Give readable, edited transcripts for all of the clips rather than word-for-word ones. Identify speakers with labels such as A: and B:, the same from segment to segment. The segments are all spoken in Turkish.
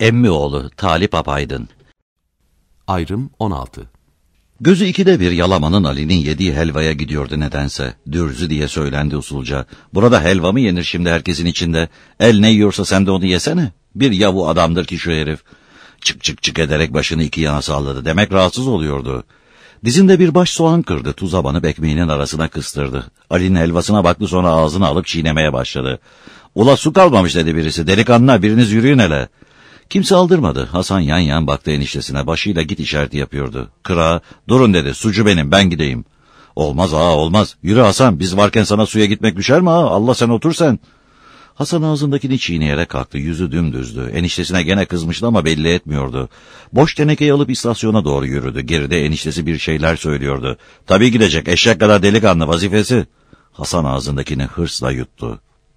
A: Emmi oğlu Talip Apaydın.
B: Ayrım 16.
A: Gözü ikide bir Yalaman'ın Ali'nin yediği helvaya gidiyordu nedense. Dürzü diye söylendi usulca. Burada helva mı yenir şimdi herkesin içinde? El ne yiyorsa sen de onu yesene. Bir yavu adamdır ki şu herif. Çık çık çık ederek başını iki yana salladı. Demek rahatsız oluyordu. Dizinde bir baş soğan kırdı. Tuza banıp ekmeğinin arasına kıstırdı. Ali'nin helvasına baktı, sonra ağzına alıp çiğnemeye başladı. Ula su kalmamış dedi birisi. Delikanlı, biriniz yürüyün hele. Kimse aldırmadı. Hasan yan yan baktı eniştesine. Başıyla git işareti yapıyordu. Kıra, durun dedi. Sucu benim, ben gideyim. Olmaz ağa, olmaz. Yürü Hasan, biz varken sana suya gitmek düşer mi ağa? Allah, sen otur sen. Hasan ağzındakini çiğneyerek kalktı. Yüzü dümdüzdü. Eniştesine gene kızmıştı ama belli etmiyordu. Boş tenekeyi alıp istasyona doğru yürüdü. Geride eniştesi bir şeyler söylüyordu. Tabii gidecek, eşek kadar delikanlı, vazifesi. Hasan ağzındakini hırsla yuttu.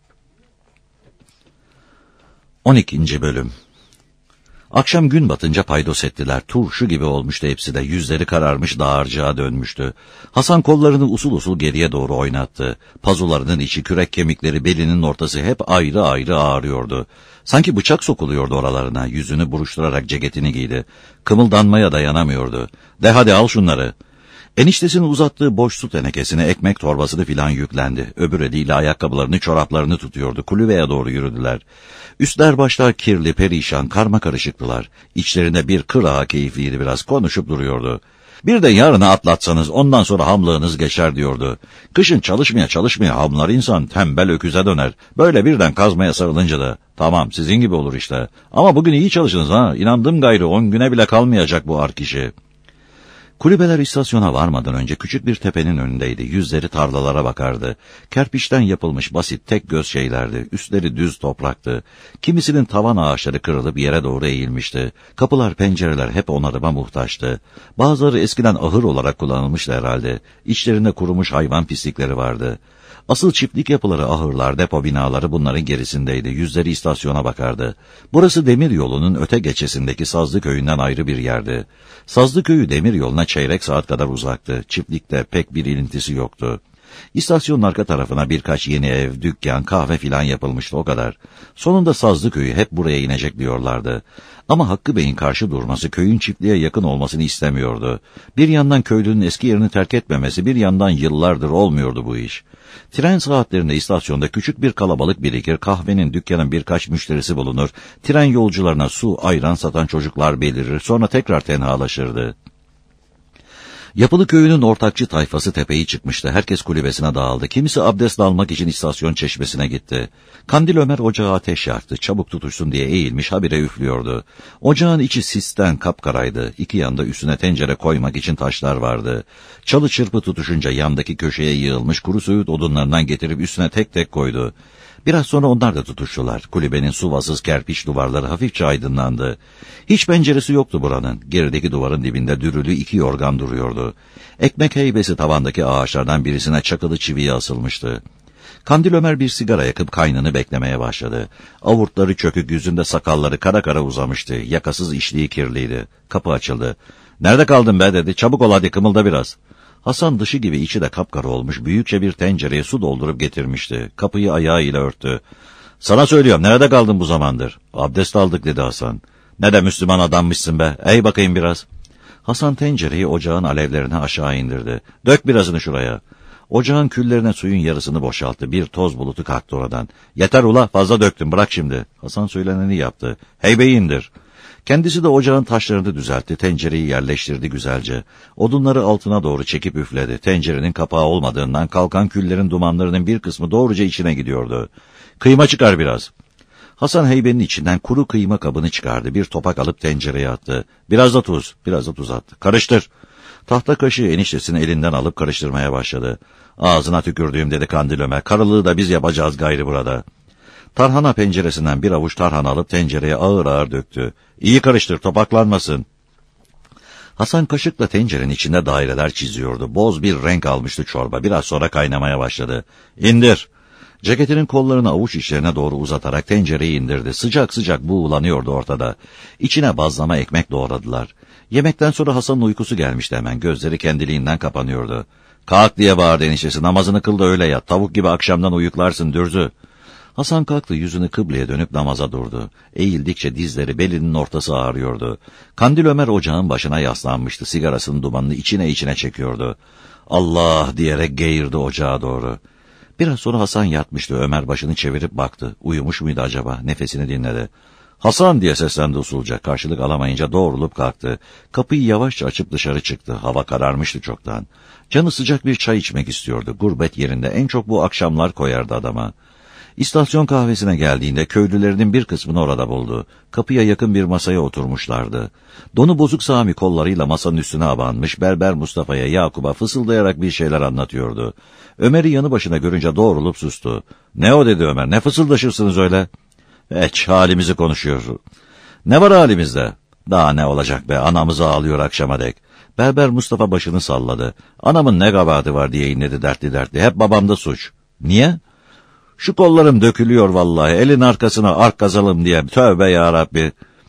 A: 12. Bölüm. Akşam gün batınca paydos ettiler. Turşu gibi olmuştu hepsi de. Yüzleri kararmış, dağarcığa dönmüştü. Hasan kollarını usul usul geriye doğru oynattı. Pazularının içi, kürek kemikleri, belinin ortası hep ayrı ayrı ağrıyordu. Sanki bıçak sokuluyordu oralarına. Yüzünü buruşturarak ceketini giydi. Kımıldanmaya dayanamıyordu. De hadi al şunları. Eniştesinin uzattığı boş su tenekesine ekmek torbasını filan yüklendi. Öbür eliyle ayakkabılarını, çoraplarını tutuyordu. Kulübeye doğru yürüdüler. Üstler başlar kirli, perişan, karmakarışıktılar. İçlerinde bir kır ağa keyifliydi biraz, konuşup duruyordu. Bir de yarını atlatsanız ondan sonra hamlığınız geçer diyordu. Kışın çalışmaya hamlar insan, tembel öküze döner. Böyle birden kazmaya sarılınca da tamam sizin gibi olur işte. Ama bugün iyi çalışınız ha, inandım gayrı 10 güne bile kalmayacak bu ark işi. Kulübeler istasyona varmadan önce küçük bir tepenin önündeydi. Yüzleri tarlalara bakardı. Kerpiçten yapılmış basit tek göz şeylerdi. Üstleri düz topraktı. Kimisinin tavan ağaçları kırılıp yere doğru eğilmişti. Kapılar, pencereler hep onarıma muhtaçtı. Bazıları eskiden ahır olarak kullanılmıştı herhalde. İçlerinde kurumuş hayvan pislikleri vardı. Asıl çiftlik yapıları, ahırlar, depo binaları bunların gerisindeydi. Yüzleri istasyona bakardı. Burası demir yolunun öte geçesindeki Sazlıköy'ünden ayrı bir yerdi. Sazlıköy'ü demir yoluna çeyrek saat kadar uzaktı. Çiftlikte pek bir ilintisi yoktu. İstasyonun arka tarafına birkaç yeni ev, dükkan, kahve filan yapılmıştı, o kadar. Sonunda Sazlıköy'ü hep buraya inecek diyorlardı. Ama Hakkı Bey'in karşı durması, köyün çiftliğe yakın olmasını istemiyordu. Bir yandan köylünün eski yerini terk etmemesi, bir yandan yıllardır olmuyordu bu iş. Tren saatlerinde istasyonda küçük bir kalabalık birikir, kahvenin, dükkanın birkaç müşterisi bulunur, tren yolcularına su, ayran satan çocuklar belirir, sonra tekrar tenhalaşırdı. Yapılı köyünün ortakçı tayfası tepeyi çıkmıştı. Herkes kulübesine dağıldı. Kimisi abdest almak için istasyon çeşmesine gitti. Kandil Ömer ocağa ateş yaktı. Çabuk tutuşsun diye eğilmiş habire üflüyordu. Ocağın içi sisten kapkaraydı. İki yanda üstüne tencere koymak için taşlar vardı. Çalı çırpı tutuşunca yandaki köşeye yığılmış kuru söğüt odunlarından getirip üstüne tek tek koydu. Biraz sonra onlar da tutuştular. Kulübenin suvasız kerpiç duvarları hafifçe aydınlandı. Hiç penceresi yoktu buranın. Gerideki duvarın dibinde dürülü 2 yorgan duruyordu. Ekmek heybesi tavandaki ağaçlardan birisine çakılı çiviye asılmıştı. Kandil Ömer bir sigara yakıp kaynını beklemeye başladı. Avurtları çökük, yüzünde sakalları kara kara uzamıştı. Yakasız, içliği kirliydi. Kapı açıldı. "Nerede kaldın be?" dedi. "Çabuk ol hadi, kımılda biraz." Hasan dışı gibi içi de kapkara olmuş büyükçe bir tencereye su doldurup getirmişti. Kapıyı ayağıyla örttü. "Sana söylüyorum, nerede kaldın bu zamandır?" "Abdest aldık," dedi Hasan. "Ne de Müslüman adammışsın be. Ey bakayım biraz." Hasan tencereyi ocağın alevlerine aşağı indirdi. "Dök birazını şuraya." Ocağın küllerine suyun yarısını boşalttı. Bir toz bulutu kalktı oradan. "Yeter ula, fazla döktüm, bırak şimdi." Hasan söyleneni yaptı. "Heybeyi indir." Kendisi de ocağın taşlarını düzeltti, tencereyi yerleştirdi güzelce. Odunları altına doğru çekip üfledi. Tencerenin kapağı olmadığından kalkan küllerin dumanlarının bir kısmı doğruca içine gidiyordu. "Kıyma çıkar biraz." Hasan heybenin içinden kuru kıyma kabını çıkardı. Bir topak alıp tencereye attı. Biraz da tuz attı. "Karıştır." Tahta kaşığı eniştesini elinden alıp karıştırmaya başladı. "Ağzına tükürdüğüm," dedi Kandil Ömer. "Karılığı da biz yapacağız gayrı burada." Tarhana penceresinden bir avuç tarhana alıp tencereye ağır ağır döktü. "İyi karıştır, topaklanmasın." Hasan kaşıkla tencerenin içinde daireler çiziyordu. Boz bir renk almıştı çorba. Biraz sonra kaynamaya başladı. "İndir." Ceketinin kollarını avuç içlerine doğru uzatarak tencereyi indirdi. Sıcak sıcak buğulanıyordu ortada. İçine bazlama ekmek doğradılar. Yemekten sonra Hasan'ın uykusu gelmişti hemen. Gözleri kendiliğinden kapanıyordu. "Kalk," diye bağırdı eniştesi. "Namazını kıl da öyle yat. Tavuk gibi akşamdan uyuklarsın Dürzü." Hasan kalktı, yüzünü kıbleye dönüp namaza durdu. Eğildikçe dizleri, belinin ortası ağrıyordu. Kandil Ömer ocağın başına yaslanmıştı. Sigarasının dumanını içine çekiyordu. Allah diyerek geğirdi ocağa doğru. Biraz sonra Hasan yatmıştı. Ömer başını çevirip baktı. Uyumuş muydu acaba? Nefesini dinledi. Hasan diye seslendi usulca. Karşılık alamayınca doğrulup kalktı. Kapıyı yavaşça açıp dışarı çıktı. Hava kararmıştı çoktan. Canı sıcak bir çay içmek istiyordu. Gurbet yerinde en çok bu akşamlar koyardı adama. İstasyon kahvesine geldiğinde köylülerinin bir kısmını orada buldu. Kapıya yakın bir masaya oturmuşlardı. Donu bozuk Sami kollarıyla masanın üstüne abanmış, Berber Mustafa'ya, Yakup'a fısıldayarak bir şeyler anlatıyordu. Ömer'i yanı başına görünce doğrulup sustu. "Ne o?" dedi Ömer. "Ne fısıldaşırsınız öyle?" Halimizi konuşuyor." "Ne var halimizde?" "Daha ne olacak be, anamız ağlıyor akşama dek." Berber Mustafa başını salladı. "Anamın ne kabahati var?" diye inledi dertli. "Hep babamda suç." "Niye?" "Şu kollarım dökülüyor vallahi, elin arkasına ark kazalım diye, tövbe yarabbi."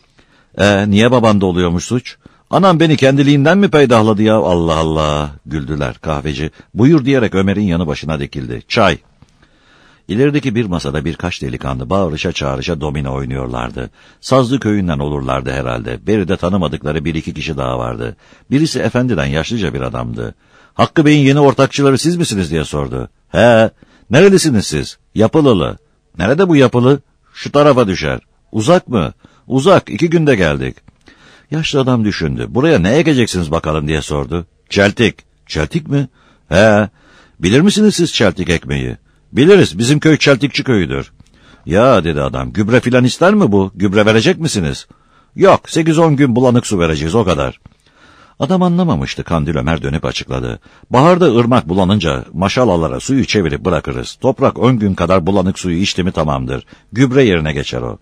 A: Niye babanda oluyormuş suç?" "Anam beni kendiliğinden mi peydahladı ya?" "Allah Allah." Güldüler. Kahveci "Buyur" diyerek Ömer'in yanı başına dikildi. "Çay." İlerideki bir masada birkaç delikanlı bağırışa çağrışa domino oynuyorlardı. Sazlı köyünden olurlardı herhalde. Beride tanımadıkları bir iki kişi daha vardı. Birisi efendiden yaşlıca bir adamdı. "Hakkı Bey'in yeni ortakçıları siz misiniz?" diye sordu. "He, nerelisiniz siz?" "Yapılılı." "Nerede bu Yapılı?" "Şu tarafa düşer." "Uzak mı?" "Uzak, 2 günde geldik." Yaşlı adam düşündü. "Buraya ne ekeceksiniz bakalım?" diye sordu. "Çeltik." "Çeltik mi?" "He, bilir misiniz siz çeltik ekmeği?" "Biliriz, bizim köy çeltikçi köyüdür." "Ya," dedi adam, "gübre filan ister mi bu? Gübre verecek misiniz?" "Yok, 8-10 gün bulanık su vereceğiz, o kadar." Adam anlamamıştı. Kandil Ömer dönüp açıkladı. "Baharda ırmak bulanınca maşalalara suyu çevirip bırakırız. Toprak 10 gün kadar bulanık suyu içti mi tamamdır. Gübre yerine geçer o."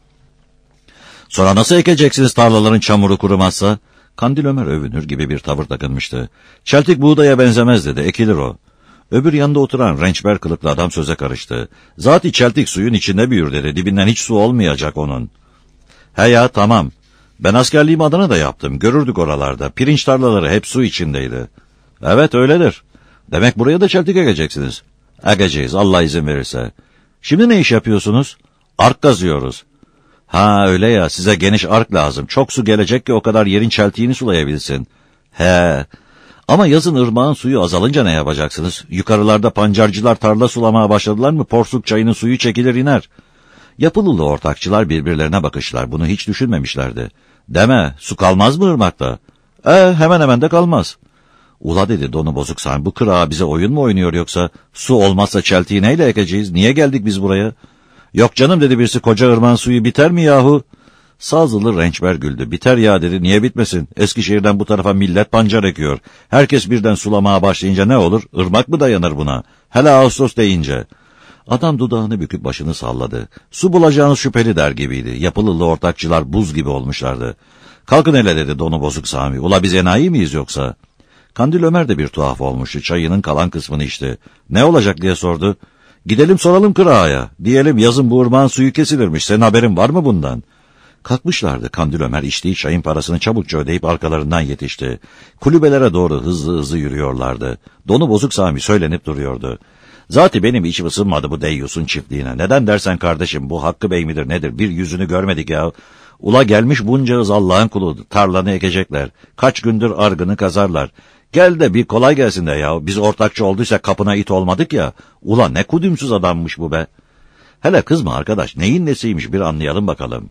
A: "Sonra nasıl ekeceksiniz tarlaların çamuru kurumazsa?" Kandil Ömer övünür gibi bir tavır takınmıştı. "Çeltik buğdaya benzemez," dedi, "ekilir o." Öbür yanında oturan rençber kılıklı adam söze karıştı. "Zat-ı çeltik suyun içinde büyür," dedi. "Dibinden hiç su olmayacak onun." "He ya, tamam. Ben askerliğimi Adana'da yaptım. Görürdük oralarda. Pirinç tarlaları hep su içindeydi." "Evet, öyledir. Demek buraya da çeltik ekeceksiniz." "Ekeceğiz, Allah izin verirse." "Şimdi ne iş yapıyorsunuz?" "Ark kazıyoruz." "Ha öyle ya, size geniş ark lazım. Çok su gelecek ki o kadar yerin çeltiğini sulayabilsin." "He. Ama yazın ırmağın suyu azalınca ne yapacaksınız? Yukarılarda pancarcılar tarla sulamaya başladılar mı Porsuk çayının suyu çekilir iner." Yapılılı ortakçılar birbirlerine bakışlar. Bunu hiç düşünmemişlerdi. "Deme, su kalmaz mı ırmakta?" Hemen hemen de kalmaz." "Ula," dedi donu bozuk Sami, "bu kırağa bize oyun mu oynuyor yoksa? Su olmazsa çeltiği neyle ekeceğiz? Niye geldik biz buraya?" "Yok canım," dedi birisi, "koca ırmağın suyu biter mi yahu?" Sazlılı rençber güldü. "Biter ya," dedi, "niye bitmesin? Eskişehir'den bu tarafa millet pancar ekiyor. Herkes birden sulamaya başlayınca ne olur? Irmak mı dayanır buna? Hele Ağustos deyince." Adam dudağını büküp başını salladı. Su bulacağınız şüpheli der gibiydi. Yapılılı ortakçılar buz gibi olmuşlardı. "Kalkın hele," dedi donu bozuk Sami. "Ula biz enayi miyiz yoksa?" Kandil Ömer de bir tuhaf olmuştu. Çayının kalan kısmını içti. "Ne olacak?" diye sordu. "Gidelim soralım kırağaya. Diyelim yazın bu ırmağın suyu kesilirmiş. Senin haberin var mı bundan?" Kalkmışlardı. Kandil Ömer içtiği çayın parasını çabukça ödeyip arkalarından yetişti. Kulübelere doğru hızlı yürüyorlardı. Donu bozuk Sami söylenip duruyordu. "Zati benim içim ısınmadı bu deyyusun çiftliğine. Neden dersen kardeşim, bu Hakkı Bey midir nedir? Bir yüzünü görmedik ya. Ula gelmiş bunca hız Allah'ın kulu, tarlanı ekecekler. Kaç gündür argını kazarlar. Gel de bir kolay gelsin de ya. Biz ortakçı olduysak kapına it olmadık ya. Ula ne kudümsüz adammış bu be." "Hele kızma arkadaş, neyin nesiymiş bir anlayalım bakalım."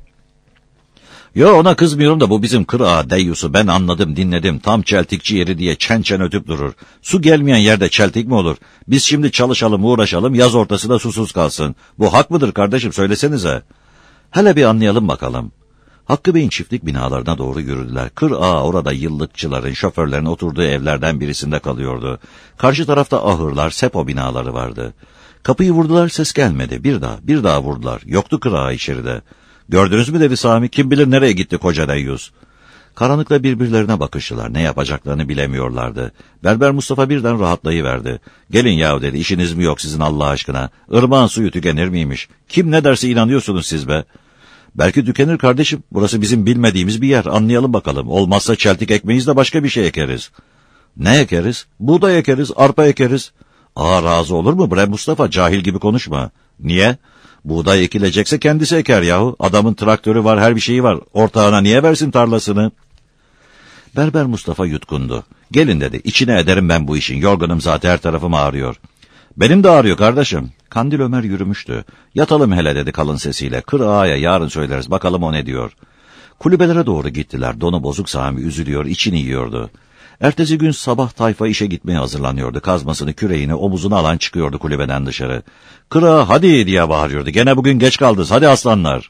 A: "Yo, ona kızmıyorum da bu bizim kırağa deyyusu, ben anladım dinledim, tam çeltikçi yeri diye çen ötüp durur. Su gelmeyen yerde çeltik mi olur? Biz şimdi çalışalım uğraşalım, yaz ortası da susuz kalsın. Bu hak mıdır kardeşim, söylesenize." "Hele bir anlayalım bakalım." Hakkı Bey'in çiftlik binalarına doğru yürüdüler. Kırağa orada yıllıkçıların, şoförlerin oturduğu evlerden birisinde kalıyordu. Karşı tarafta ahırlar, sepo binaları vardı. Kapıyı vurdular, ses gelmedi. Bir daha vurdular. Yoktu kırağa içeride. "Gördünüz mü?" dedi Sami. "Kim bilir nereye gitti koca deyyus." Karanlıkta birbirlerine bakıştılar. Ne yapacaklarını bilemiyorlardı. Berber Mustafa birden rahatlayıverdi. "Gelin yahu," dedi, "işiniz mi yok sizin Allah aşkına? Irmağın suyu tükenir miymiş? Kim ne derse inanıyorsunuz siz be?" "Belki tükenir kardeşim. Burası bizim bilmediğimiz bir yer. Anlayalım bakalım. Olmazsa çeltik ekmeyiz de başka bir şey ekeriz." "Ne ekeriz?" "Buğday ekeriz, arpa ekeriz." "Razı olur mu bre Mustafa? Cahil gibi konuşma." "Niye?" Buğday ekilecekse kendisi eker yahu. Adamın traktörü var, her bir şeyi var. Ortağına niye versin tarlasını? Berber Mustafa yutkundu. Gelin dedi, içine ederim ben bu işin. Yorgunum zaten, her tarafım ağrıyor. Benim de ağrıyor kardeşim. Kandil Ömer yürümüştü. Yatalım hele dedi kalın sesiyle. Kır ağaya yarın söyleriz, bakalım o ne diyor. Kulübelere doğru gittiler. Donu bozuk Sami üzülüyor, içini yiyordu. Ertesi gün sabah tayfa işe gitmeye hazırlanıyordu. Kazmasını, küreğini omuzuna alan çıkıyordu kulübeden dışarı. Kır ağa hadi diye bağırıyordu. Gene bugün geç kaldınız, hadi aslanlar.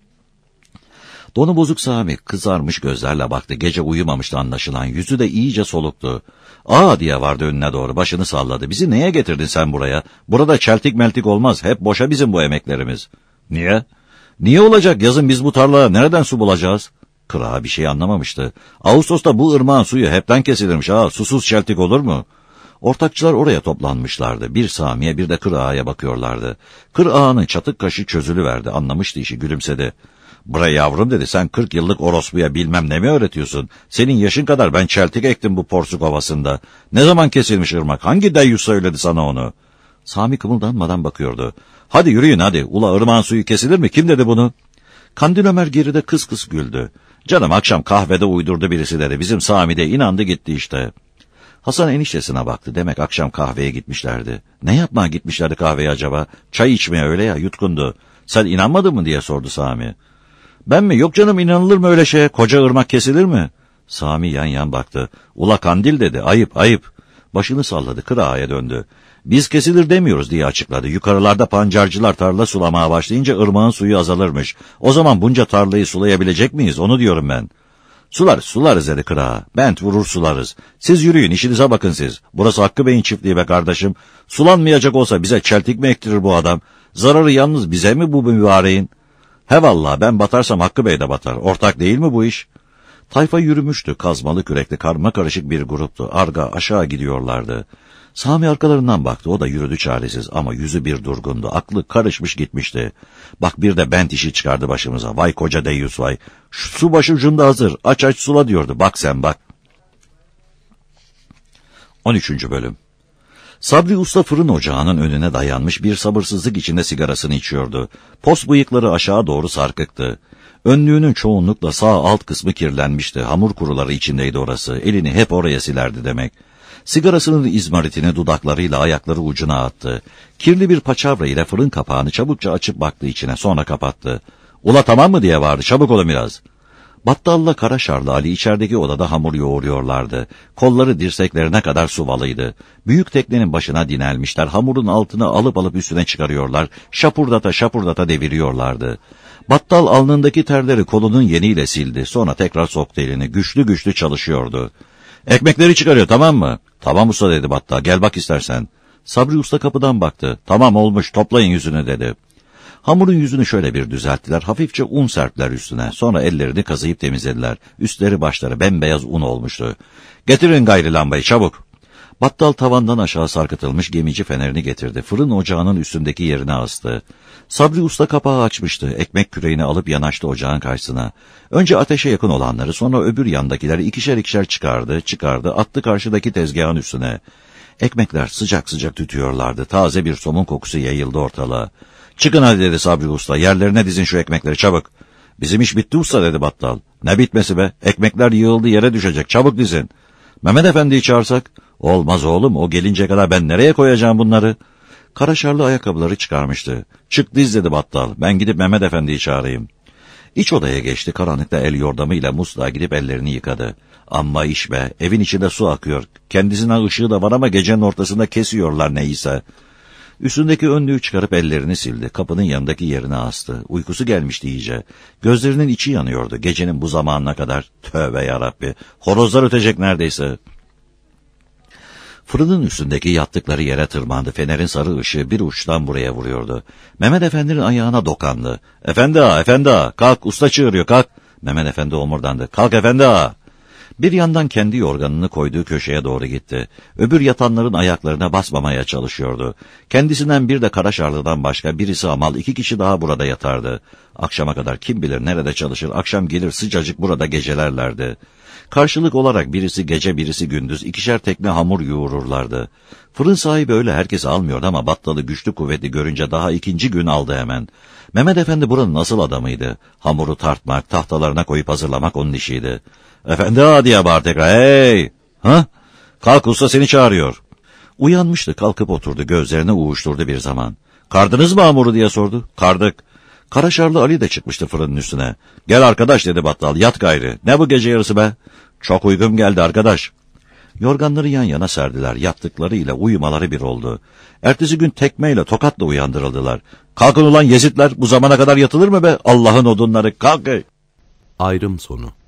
A: Donu bozuk Sami kızarmış gözlerle baktı. Gece uyumamıştı anlaşılan. Yüzü de iyice soluktu. Aa diye vardı önüne doğru. Başını salladı. Bizi neye getirdin sen buraya? Burada çeltik meltik olmaz. Hep boşa bizim bu emeklerimiz. Niye? Niye olacak? Yazın biz bu tarlaya nereden su bulacağız? Kırağa bir şey anlamamıştı. Ağustos'ta bu ırmağın suyu hepten kesilirmiş. Susuz çeltik olur mu? Ortakçılar oraya toplanmışlardı. Bir Sami'ye bir de Kır Ağa'ya bakıyorlardı. Kır Ağa'nın çatık kaşı çözülüverdi. Anlamıştı işi, gülümsedi. Bre yavrum dedi, sen 40 yıllık orospuya bilmem ne mi öğretiyorsun? Senin yaşın kadar ben çeltik ektim bu porsuk ovasında. Ne zaman kesilmiş ırmak? Hangi deyyus söyledi sana onu? Sami kımıldanmadan bakıyordu. Hadi yürüyün hadi. Ula ırmağın suyu kesilir mi? Kim dedi bunu? Kandil Ömer geride kıs kıs güldü. Canım akşam kahvede uydurdu birisi dedi. Bizim Sami de inandı gitti işte. Hasan eniştesine baktı. Demek akşam kahveye gitmişlerdi. Ne yapmaya gitmişlerdi kahveye acaba? Çay içmeye öyle ya, yutkundu. Sen inanmadın mı diye sordu Sami. Ben mi? Yok canım, inanılır mı öyle şeye? Koca ırmak kesilir mi? Sami yan yan baktı. Ula Kandil dedi. Ayıp ayıp. Başını salladı. Kır Ağa'ya döndü. Biz kesilir demiyoruz diye açıkladı. Yukarılarda pancarcılar tarla sulamaya başlayınca ırmağın suyu azalırmış. O zaman bunca tarlayı sulayabilecek miyiz? Onu diyorum ben. Sularız dedi Kır Ağa. Bent vurur sularız. Siz yürüyün, işinize bakın siz. Burası Hakkı Bey'in çiftliği be kardeşim. Sulanmayacak olsa bize çeltik mi ektirir bu adam? Zararı yalnız bize mi bu mübareğin? He vallahi ben batarsam Hakkı Bey de batar. Ortak değil mi bu iş? Tayfa yürümüştü. Kazmalı kürekli karma karışık bir gruptu. Arga aşağı gidiyorlardı. Sami arkalarından baktı. O da yürüdü çaresiz ama yüzü bir durgundu. Aklı karışmış gitmişti. Bak bir de bent işi çıkardı başımıza. Vay koca deyyus vay. Şu su başı ucunda hazır. Aç aç sula diyordu. Bak sen bak. 13. Bölüm. Sabri Usta fırın ocağının önüne dayanmış bir sabırsızlık içinde sigarasını içiyordu. Pos bıyıkları aşağı doğru sarkıktı. Önlüğünün çoğunlukla sağ alt kısmı kirlenmişti. Hamur kuruları içindeydi orası. Elini hep oraya silerdi demek. Sigarasının izmaritini dudaklarıyla ayakları ucuna attı. Kirli bir paçavra ile fırın kapağını çabukça açıp baktı içine, sonra kapattı. Ula tamam mı diye bağırdı. Çabuk olun biraz. Battalla Karaşarlı Ali içerideki odada hamur yoğuruyorlardı. Kolları dirseklerine kadar suvalıydı. Büyük teknenin başına dinelmişler. Hamurun altını alıp üstüne çıkarıyorlar. Şapurdata şapurdata deviriyorlardı. Battal alnındaki terleri kolunun yeniyle sildi. Sonra tekrar soktu elini. Güçlü güçlü çalışıyordu. Ekmekleri çıkarıyor, tamam mı? Tamam usta dedi Battal. Gel bak istersen. Sabri Usta kapıdan baktı. Tamam olmuş, toplayın yüzünü dedi. Hamurun yüzünü şöyle bir düzelttiler. Hafifçe un serptiler üstüne. Sonra ellerini kazıyıp temizlediler. Üstleri başları bembeyaz un olmuştu. Getirin gayri lambayı çabuk. Battal tavandan aşağı sarkıtılmış gemici fenerini getirdi. Fırın ocağının üstündeki yerine astı. Sabri Usta kapağı açmıştı. Ekmek küreğini alıp yanaştı ocağın karşısına. Önce ateşe yakın olanları, sonra öbür yandakileri ikişer ikişer çıkardı, attı karşıdaki tezgahın üstüne. Ekmekler sıcak sıcak tütüyorlardı. Taze bir somun kokusu yayıldı ortalığa. Çıkın hadi dedi Sabri Usta. Yerlerine dizin şu ekmekleri çabuk. Bizim iş bitti usta dedi Battal. Ne bitmesi be? Ekmekler yığıldı yere düşecek. Çabuk dizin. Mehmet Efendi'yi çağırsak? Olmaz oğlum. O gelince kadar ben nereye koyacağım bunları? Karaşarlı ayakkabıları çıkarmıştı. Çık diz dedi Battal. Ben gidip Mehmet Efendi'yi çağırayım. İç odaya geçti. Karanlıkta el yordamıyla musluğa gidip ellerini yıkadı. Amma iş be. Evin içinde su akıyor. Kendisine ışığı da var ama gecenin ortasında kesiyorlar neyse. Üstündeki önlüğü çıkarıp ellerini sildi. Kapının yanındaki yerine astı. Uykusu gelmişti iyice. Gözlerinin içi yanıyordu. Gecenin bu zamanına kadar. Tövbe yarabbi. Horozlar ötecek neredeyse. Fırının üstündeki yattıkları yere tırmandı. Fenerin sarı ışığı bir uçtan buraya vuruyordu. Mehmet Efendi'nin ayağına dokandı. Efendi ağa, kalk, usta çığırıyor, kalk. Mehmet Efendi omurdandı. Kalk efendi ağa. Bir yandan kendi yorganını koyduğu köşeye doğru gitti. Öbür yatanların ayaklarına basmamaya çalışıyordu. Kendisinden bir de Karaşarlı'dan başka birisi hamal 2 kişi daha burada yatardı. Akşama kadar kim bilir nerede çalışır, akşam gelir sıcacık burada gecelerlerdi. Karşılık olarak birisi gece birisi gündüz 2'şer tekne hamur yoğururlardı. Fırın sahibi öyle herkes almıyordu ama battalı güçlü kuvvetli görünce daha 2. gün aldı hemen. Mehmet Efendi buranın nasıl adamıydı? Hamuru tartmak, tahtalarına koyup hazırlamak onun işiydi. Efendi ağa diye bağır tekrar, hey! Ha? Kalk usta seni çağırıyor. Uyanmıştı, kalkıp oturdu, gözlerini uğuşturdu bir zaman. Kardınız mı hamuru diye sordu. Kardık. Karaşarlı Ali de çıkmıştı fırının üstüne. Gel arkadaş dedi battal, yat gayrı. Ne bu gece yarısı be? Çok uykum geldi arkadaş. Yorganları yan yana serdiler, yaptıklarıyla uyumaları bir oldu. Ertesi gün tekmeyle tokatla uyandırıldılar. Kalkın ulan Yezidler, bu zamana kadar yatılır mı be? Allah'ın odunları, kalkın.
B: Ayrım sonu.